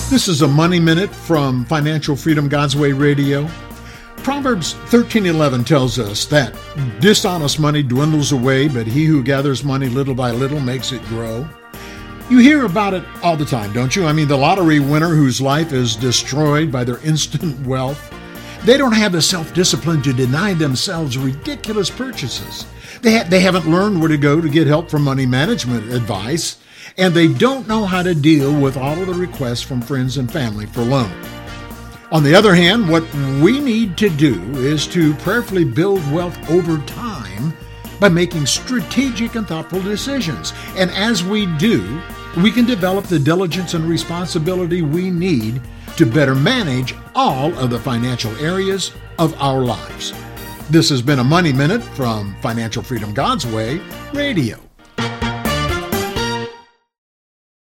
This is a Money Minute from Financial Freedom God's Way Radio. Proverbs 13:11 tells us that dishonest money dwindles away, but he who gathers money little by little makes it grow. You hear about it all the time, don't you? I mean, the lottery winner whose life is destroyed by their instant wealth. They don't have the self-discipline to deny themselves ridiculous purchases. They haven't learned where to go to get help from money management advice, and they don't know how to deal with all of the requests from friends and family for loan. On the other hand, what we need to do is to prayerfully build wealth over time by making strategic and thoughtful decisions. And as we do, we can develop the diligence and responsibility we need to better manage all of the financial areas of our lives. This has been a Money Minute from Financial Freedom God's Way Radio.